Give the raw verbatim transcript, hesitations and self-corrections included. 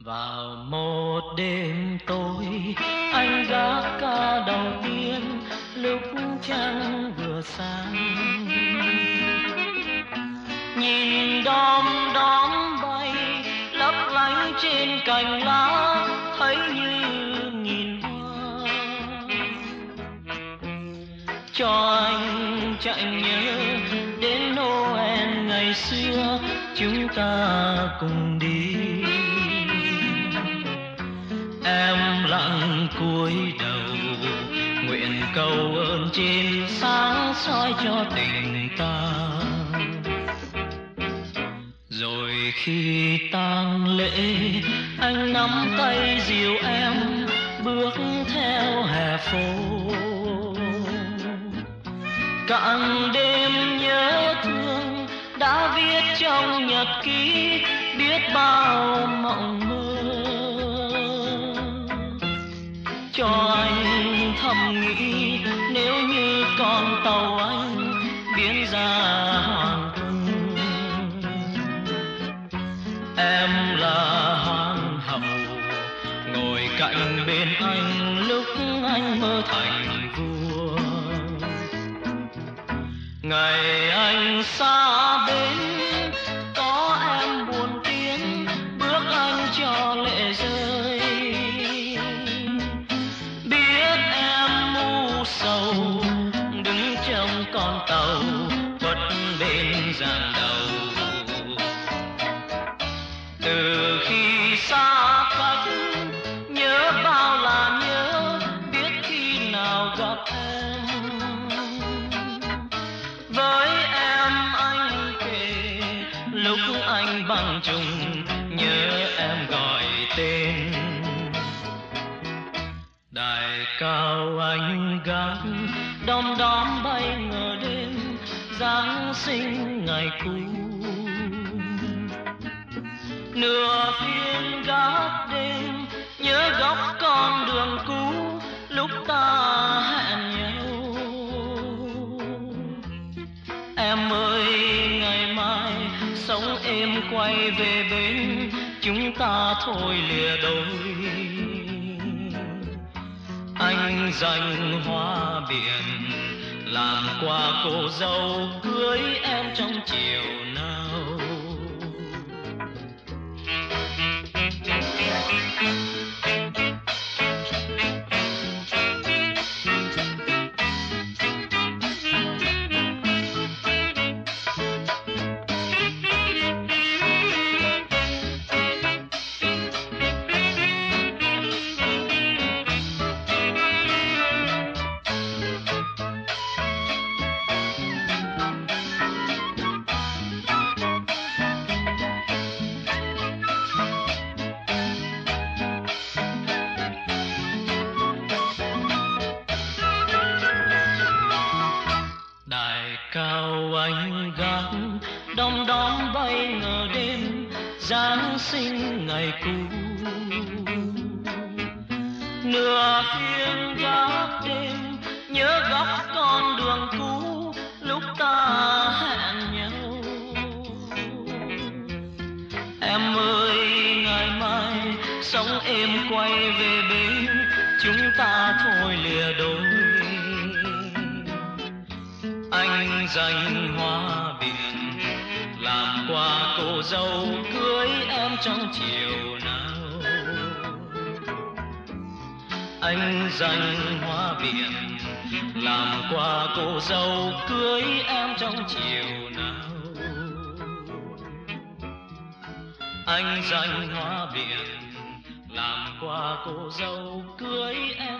Vào một đêm tối, anh gác ca đầu tiên lúc trăng vừa sáng. Nhìn đom đóm bay lấp lánh trên cành lá, thấy như nghìn hoa. Cho anh chạy nhớ đến Noel ngày xưa, chúng ta cùng đi. Em lặng cúi đầu nguyện cầu ơn trên sáng soi cho tình ta. Rồi khi tang lễ, anh nắm tay dìu em bước theo hè phố. Cạn đêm nhớ thương đã viết trong nhật ký biết bao mộng mơ. Cho anh thầm nghĩ nếu như con tàu anh biến ra hoàng cung, em là hoàng hậu ngồi cạnh bên anh lúc anh mơ thành vua. Ngày anh xa bên có em buồn tiếng bước anh cho lệ rơi. Biết em u sầu đứng trong con tàu khuất bên giàn đầu. Từ khi xa cách nhớ bao là nhớ, biết khi nào gặp em. Với em anh kể lúc anh băng trùng, nhớ em gọi tên. Đài cao anh gác đom đóm bay ngờ đêm Giáng sinh ngày cũ. Nửa phiên gác đêm nhớ góc con đường cũ lúc ta hẹn nhau. Em ơi ngày mai sống êm quay về bên, chúng ta thôi lìa đôi. Anh dành hoa biển làm quà cô dâu cưới em trong chiều nào. Cao anh gác đom đóm bay ngờ đêm Giáng sinh ngày cũ. Nửa phiên gác đêm nhớ góc con đường cũ lúc ta hẹn nhau. Em ơi ngày mai sống êm quay về bên, chúng ta thôi lìa đôi. Anh dành hoa biển làm quà cô dâu cưới em trong chiều nào. Anh dành hoa biển làm quà cô dâu cưới em trong chiều nào. Anh dành hoa biển làm quà cô dâu cưới em